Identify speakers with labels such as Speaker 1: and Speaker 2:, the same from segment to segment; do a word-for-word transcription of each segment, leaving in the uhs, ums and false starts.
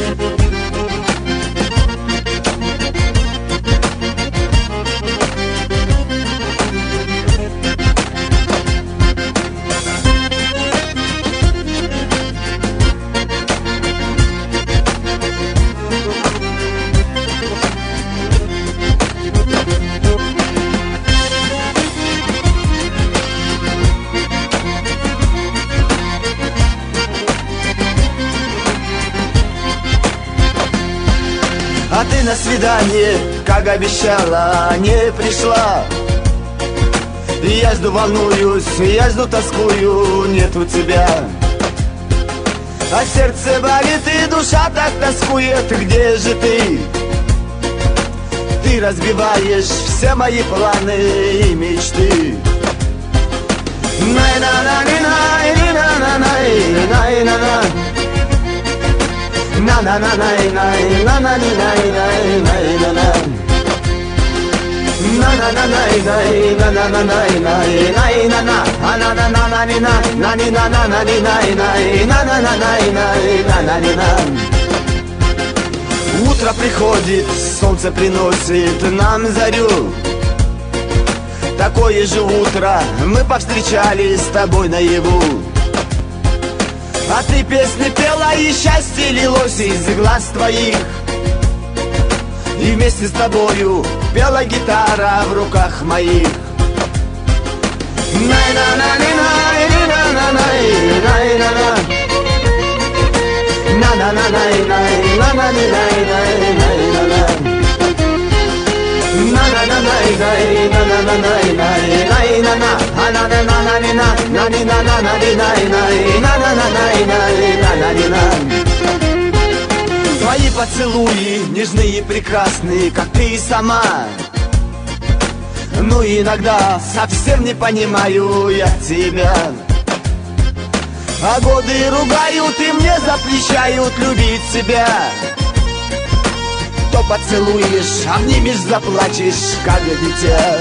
Speaker 1: А ты на свидание, как обещала, не пришла. Я жду, волнуюсь, я жду, тоскую, нету тебя. А сердце болит и душа так тоскует, где же ты? Ты разбиваешь все мои планы и мечты. Най-на-на-ни-най-ни-на-на-най-най-на-на. На-на-на-най-най-на-на-ни-най-най-най-на. На-на-на-най-най-на-на-на-най-най-на-на. А-на-на-на-на-ни-на, на-ни-на-на-на-ни-най-най-на-на-на-най-най-на-на. Утро приходит, солнце приносит нам зарю. Такое же утро мы повстречались с тобой наяву. А ты песни пела, и счастье лилось из глаз твоих. И вместе с тобою пела гитара в руках моих. Най-на-на-ни-най-ни-на-на-най-най-на-на. На-на-на-най-най-на-на-ни-най-най-най-на. На-на-на-най-най-на-на-най-най-на-на. А-на-на-на-на-ни-на, на-ни-на-на-на-ни-най-най-на-на-на-най-на-на-на. Твои поцелуи нежные и прекрасные, как ты и сама. Ну иногда совсем не понимаю я тебя. А годы ругают и мне запрещают любить себя. То поцелуешь, обнимешь, заплачешь, как дитя.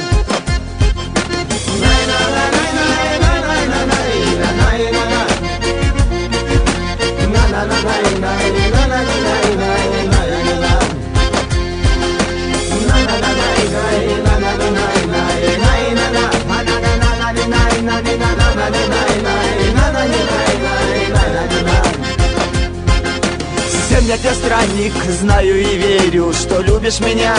Speaker 1: Всем я тебя странник, знаю и верю, что любишь меня.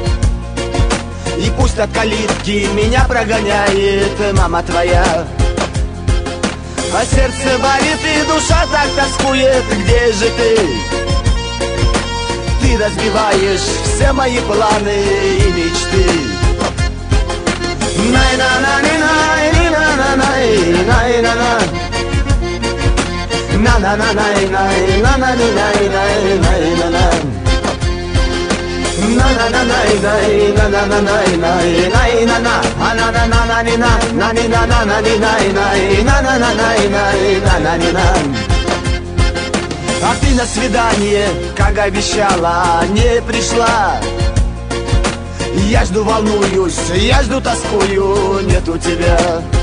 Speaker 1: И пусть от калитки меня прогоняет мама твоя. А сердце болит и душа так тоскует, где же ты? Ты разбиваешь все мои планы и мечты. Най-на-на-ни-най-ни-на-на-най-най-на-на. На-на-на-най-най-на-на-ни-най-най-най-на. На-на-на-най-най-на-на-най-най-на-на. А-на-на-на-на-ни-на, на-ни-на-на-на-ни-най-най-на-на-на-най-на-на-на. А ты на свидание, как обещала, не пришла. Я жду, волнуюсь, я жду, тоскую, нету тебя.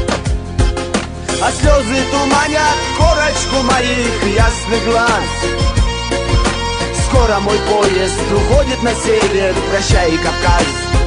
Speaker 1: А слезы туманят корочку моих ясных глаз. Скоро мой поезд уходит на север, прощай, Кавказ.